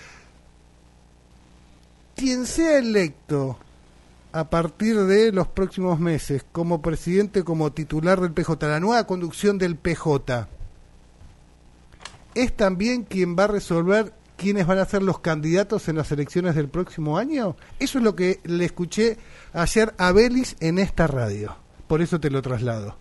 Quien sea electo a partir de los próximos meses como presidente, como titular del P J, la nueva conducción del P J, ¿es también quien va a resolver quiénes van a ser los candidatos en las elecciones del próximo año? Eso es lo que le escuché ayer a Belis en esta radio. Por eso te lo traslado.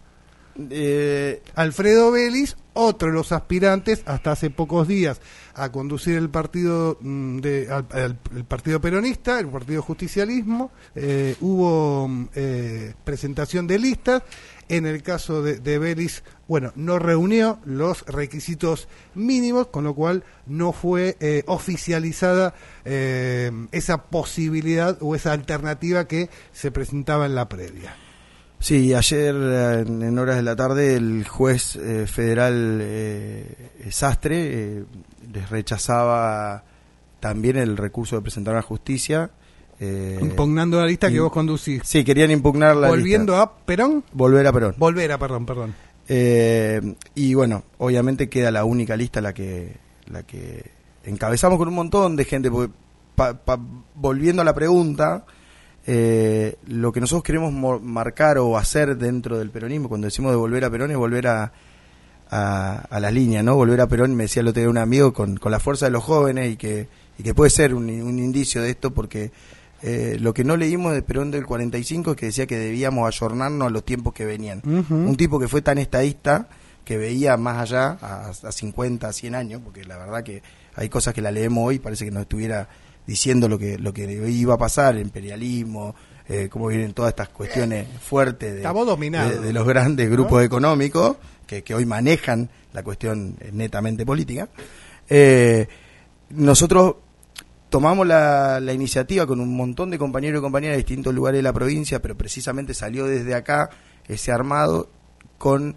Eh, Alfredo Belis, otro de los aspirantes hasta hace pocos días a conducir el partido mm, de, al, al- el partido peronista, el partido justicialismo. Eh, hubo mm, eh, presentación de listas. En el caso de, de Belis, bueno, no reunió los requisitos mínimos, con lo cual no fue eh, oficializada eh, esa posibilidad o esa alternativa que se presentaba en la previa. Sí, ayer eh, en, en horas de la tarde el juez eh, federal eh, Sastre eh, les rechazaba también el recurso de presentar a la justicia. eh, Impugnando la lista que y- vos conducís. Sí, querían impugnar la Volviendo lista. a Perón. Volver a Perón. Volver a Perón, perdón. Eh, y bueno, obviamente queda la única lista la que la que encabezamos con un montón de gente, porque pa- pa- volviendo a la pregunta, eh, lo que nosotros queremos mo- marcar o hacer dentro del peronismo, cuando decimos de volver a Perón, es volver a, a, a la línea, ¿no? Volver a Perón, me decía el otro día un amigo, con, con la fuerza de los jóvenes, y que, y que puede ser un, un indicio de esto, porque eh, lo que no leímos de Perón del cuarenta y cinco es que decía que debíamos ayornarnos a los tiempos que venían. Ujú. Un tipo que fue tan estadista, que veía más allá, a, a cincuenta, a cien años, porque la verdad que hay cosas que la leemos hoy, parece que nos estuviera diciendo lo que lo que iba a pasar, el imperialismo, eh, cómo vienen todas estas cuestiones fuertes de, Estamos dominados, de, de los grandes grupos ¿no? económicos que, que hoy manejan la cuestión eh, netamente política. Eh, nosotros tomamos la, la iniciativa con un montón de compañeros y compañeras de distintos lugares de la provincia, pero precisamente salió desde acá ese armado con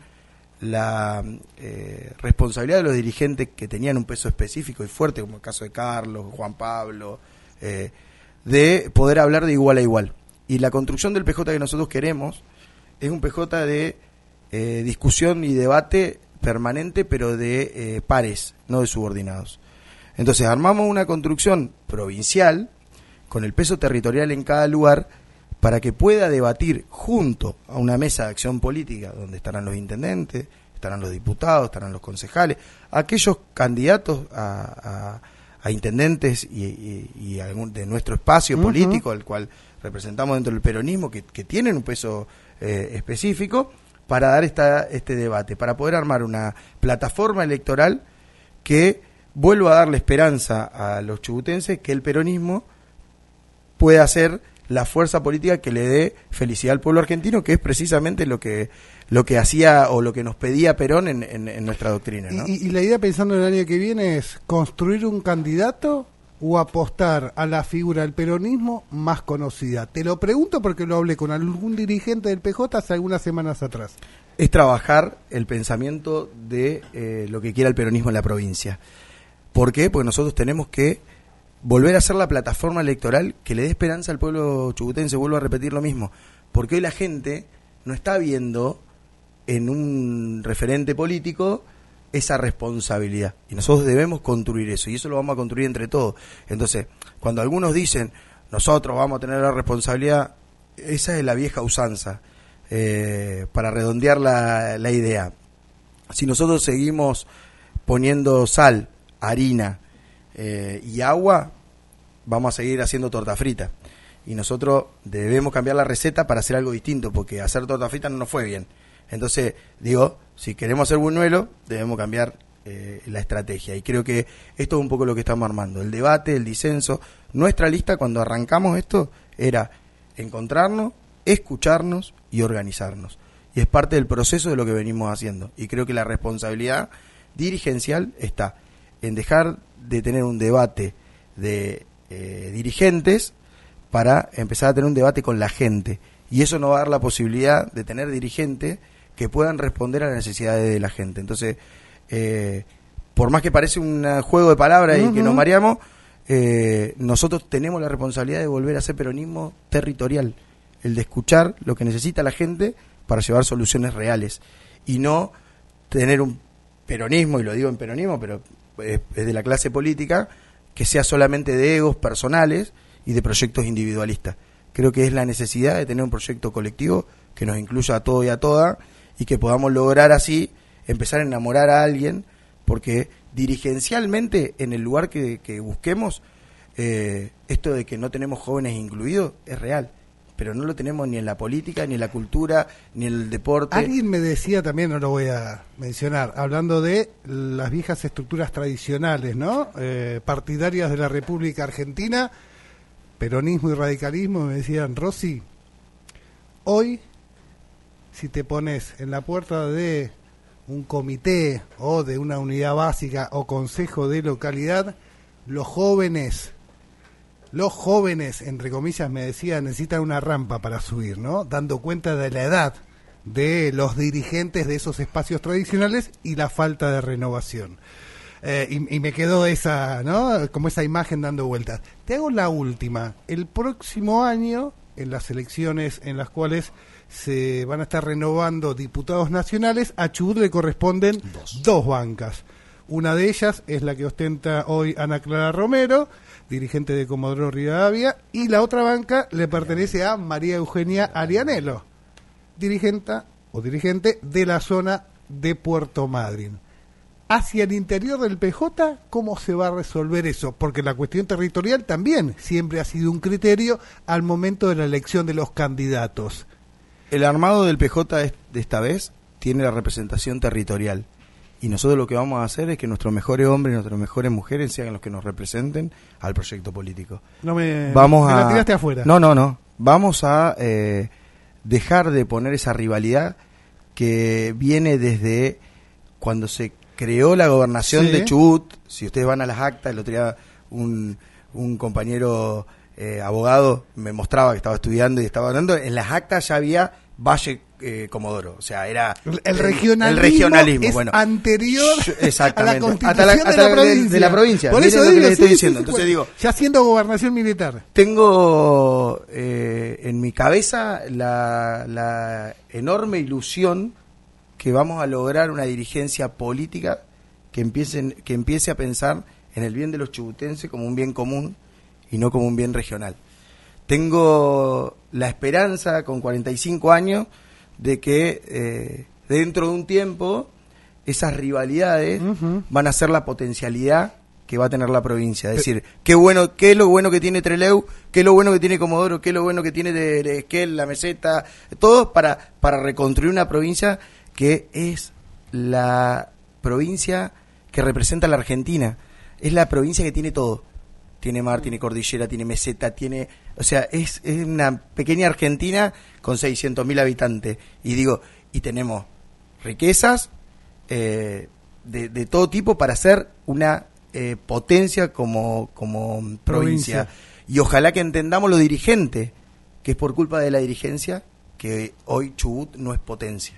la eh, responsabilidad de los dirigentes que tenían un peso específico y fuerte, como el caso de Carlos, Juan Pablo, eh, de poder hablar de igual a igual. Y la construcción del P J que nosotros queremos es un P J de eh, discusión y debate permanente, pero de eh, pares, no de subordinados. Entonces armamos una construcción provincial con el peso territorial en cada lugar, para que pueda debatir junto a una mesa de acción política, donde estarán los intendentes, estarán los diputados, estarán los concejales, aquellos candidatos a, a, a intendentes y, y, y algún, de nuestro espacio uh-huh. político, el cual representamos dentro del peronismo, que, que tienen un peso eh, específico, para dar esta, este debate, para poder armar una plataforma electoral que vuelva a darle esperanza a los chubutenses que el peronismo pueda ser la fuerza política que le dé felicidad al pueblo argentino, que es precisamente lo que lo que hacía o lo que nos pedía Perón en, en, en nuestra doctrina, ¿no? Y, y la idea, pensando en el año que viene, es construir un candidato o apostar a la figura del peronismo más conocida. Te lo pregunto porque lo hablé con algún dirigente del P J hace algunas semanas atrás. Es trabajar el pensamiento de eh, lo que quiera el peronismo en la provincia. ¿Por qué? Porque nosotros tenemos que volver a ser la plataforma electoral que le dé esperanza al pueblo chubutense. Vuelvo a repetir lo mismo, porque hoy la gente no está viendo en un referente político esa responsabilidad, y nosotros debemos construir eso, y eso lo vamos a construir entre todos. Entonces, cuando algunos dicen nosotros vamos a tener la responsabilidad, esa es la vieja usanza, eh, para redondear la, la idea. Si nosotros seguimos poniendo sal, harina eh, y agua, vamos a seguir haciendo torta frita, y nosotros debemos cambiar la receta para hacer algo distinto, porque hacer torta frita no nos fue bien. Entonces, digo, si queremos hacer buñuelo, debemos cambiar eh, la estrategia, y creo que esto es un poco lo que estamos armando, el debate, el disenso. Nuestra lista, cuando arrancamos esto, era encontrarnos, escucharnos y organizarnos, y es parte del proceso de lo que venimos haciendo, y creo que la responsabilidad dirigencial está en dejar de tener un debate de eh, dirigentes para empezar a tener un debate con la gente, y eso nos va a dar la posibilidad de tener dirigentes que puedan responder a las necesidades de la gente. Entonces, eh, por más que parece un juego de palabras uh-huh. y que nos mareamos, eh, nosotros tenemos la responsabilidad de volver a hacer peronismo territorial, el de escuchar lo que necesita la gente para llevar soluciones reales, y no tener un peronismo, y lo digo en peronismo, pero es, es de la clase política, que sea solamente de egos personales y de proyectos individualistas. Creo que es la necesidad de tener un proyecto colectivo que nos incluya a todo y a toda, y que podamos lograr así empezar a enamorar a alguien, porque dirigencialmente en el lugar que, que busquemos, eh, esto de que no tenemos jóvenes incluidos es real, pero no lo tenemos ni en la política, ni en la cultura, ni en el deporte. Alguien me decía también, no lo voy a mencionar, hablando de las viejas estructuras tradicionales, ¿no? Eh, partidarias de la República Argentina, peronismo y radicalismo, me decían, Rossi, hoy, si te pones en la puerta de un comité o de una unidad básica o consejo de localidad, los jóvenes, los jóvenes, entre comillas, me decían, necesitan una rampa para subir, ¿no? Dando cuenta de la edad de los dirigentes de esos espacios tradicionales y la falta de renovación. Eh, y, y me quedó esa, ¿no? Como esa imagen dando vueltas. Te hago la última. El próximo año, en las elecciones en las cuales se van a estar renovando diputados nacionales, a Chubut le corresponden dos. dos bancas. Una de ellas es la que ostenta hoy Ana Clara Romero, dirigente de Comodoro Rivadavia, y la otra banca le pertenece a María Eugenia Arianello, dirigente o dirigente de la zona de Puerto Madryn. Hacia el interior del P J, ¿cómo se va a resolver eso? Porque la cuestión territorial también siempre ha sido un criterio al momento de la elección de los candidatos. El armado del P J de esta vez tiene la representación territorial, y nosotros lo que vamos a hacer es que nuestros mejores hombres y nuestras mejores mujeres sean los que nos representen al proyecto político. No me, vamos me a, la tiraste afuera. No, no, no. Vamos a eh, dejar de poner esa rivalidad que viene desde cuando se creó la gobernación sí. de Chubut. Si ustedes van a las actas, el otro día un, un compañero eh, abogado me mostraba que estaba estudiando y estaba hablando, en las actas ya había Valle eh, Comodoro, o sea, era el, el regionalismo, el regionalismo es bueno, anterior exactamente, a la constitución hasta la, hasta de, la de, provincia. de la provincia. Por Miren eso lo digo, que les estoy sí, diciendo. sí, Entonces sí, digo, ya siendo gobernación militar. Tengo eh, en mi cabeza la, la enorme ilusión que vamos a lograr una dirigencia política que empiece, que empiece a pensar en el bien de los chubutenses como un bien común y no como un bien regional. tengo la esperanza con cuarenta y cinco años de que eh, dentro de un tiempo esas rivalidades uh-huh. van a ser la potencialidad que va a tener la provincia. Es decir, qué bueno, qué es lo bueno que tiene Trelew, qué es lo bueno que tiene Comodoro, qué es lo bueno que tiene de, de Esquel, la Meseta, todo para, para reconstruir una provincia que es la provincia que representa a la Argentina. Es la provincia que tiene todo. Tiene mar, tiene cordillera, tiene meseta, tiene... O sea, es, es una pequeña Argentina con seiscientos mil habitantes. Y digo, y tenemos riquezas eh, de, de todo tipo para ser una eh, potencia como, como provincia. provincia. Y ojalá que entendamos los dirigentes, que es por culpa de la dirigencia que hoy Chubut no es potencia.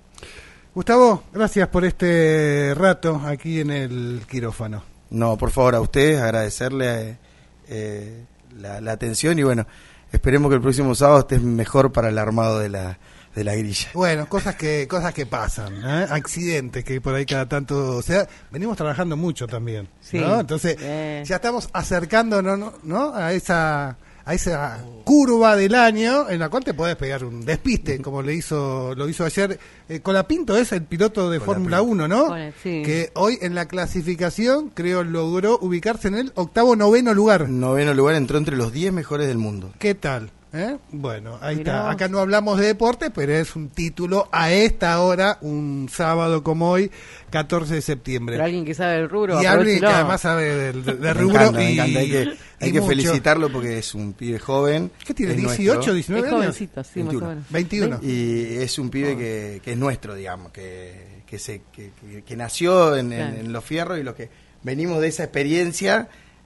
Gustavo, gracias por este rato aquí en el quirófano. No, por favor, a ustedes agradecerle eh, la, la atención y bueno, esperemos que el próximo sábado estés mejor para el armado de la de la grilla. Bueno, cosas que cosas que pasan, ¿eh? Accidentes que por ahí cada tanto, o sea, venimos trabajando mucho también, sí, ¿no? Entonces, eh. ya estamos acercándonos, ¿no? ¿no? a esa a esa curva del año en la cual te podés pegar un despiste, como le hizo lo hizo ayer eh, Colapinto, es el piloto de Fórmula uno, ¿no? Bueno, sí. Que hoy en la clasificación creo logró ubicarse en el octavo, noveno lugar. Noveno lugar, entró entre los diez mejores del mundo. ¿Qué tal? ¿Eh? Bueno, ahí Mirá. está. Acá no hablamos de deporte, pero es un título a esta hora, un sábado como hoy, catorce de septiembre. Pero alguien que sabe del rubro. Y alguien que además sabe del, del, del rubro. Me encanta, y, me encanta. Hay que, hay que felicitarlo porque es un pibe joven. ¿Qué tiene? ¿dieciocho, diecinueve años? Es jovencito, sí, veintiuno. Más o menos. veintiuno. Y es un pibe que, que es nuestro, digamos, que, que, se, que, que, que nació en, claro. en, en los fierros y los que venimos de esa experiencia,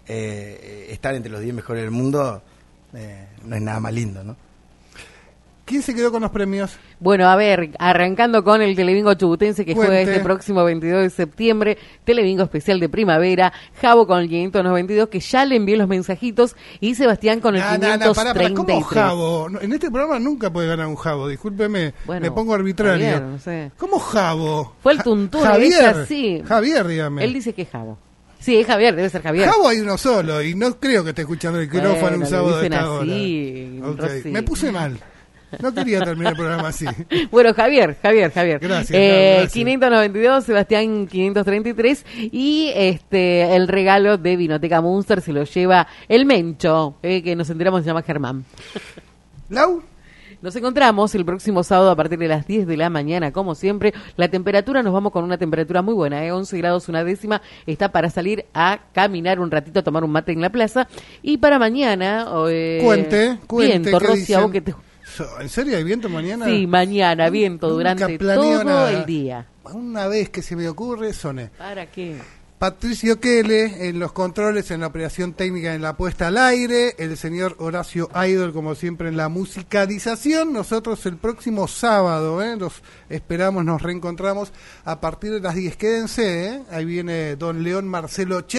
eh, estar entre los diez mejores del mundo eh, no es nada más lindo, ¿no? ¿Quién se quedó con los premios? Bueno, a ver, arrancando con el Telebingo Chubutense que Cuente. juega este próximo veintidós de septiembre, Telebingo especial de primavera, Javo con el quinientos noventa y dos, que ya le envié los mensajitos, y Sebastián con el nah, quinientos treinta y tres. Nah, nah, ¿cómo Javo? En este programa nunca puede ganar un Javo, discúlpeme, bueno, me pongo arbitrario. Javier, no sé. ¿Cómo Javo? Fue el tuntún, Javier, ella, sí. Javier, dígame. Él dice que es Javo. Sí, es Javier, debe ser Javier. Javo hay uno solo, y no creo que esté escuchando el quirófano bueno, un sábado de esta así, hora. Okay. Me puse mal. No quería terminar el programa así. Bueno, Javier, Javier, Javier. Gracias. Eh, gracias. quinientos noventa y dos, Sebastián quinientos treinta y tres. Y este el regalo de Vinoteca Munster se lo lleva el Mencho, eh, que nos enteramos se llama Germán. ¿Lau? Nos encontramos el próximo sábado a partir de las diez de la mañana, como siempre. La temperatura, nos vamos con una temperatura muy buena, ¿eh? once grados una décima. Está para salir a caminar un ratito, a tomar un mate en la plaza. Y para mañana... Eh, cuente, cuente. Viento, Rocío, vos que te... ¿En serio hay viento mañana? Sí, mañana, viento durante todo nada. el día. Una vez que se me ocurre, soné. ¿Para qué? Patricio Quele en los controles, en la operación técnica, en la puesta al aire, el señor Horacio Idol, como siempre, en la musicalización. Nosotros el próximo sábado, ¿eh? Los esperamos, nos reencontramos a partir de las diez. Quédense, ¿eh? Ahí viene don León Marcelo Che.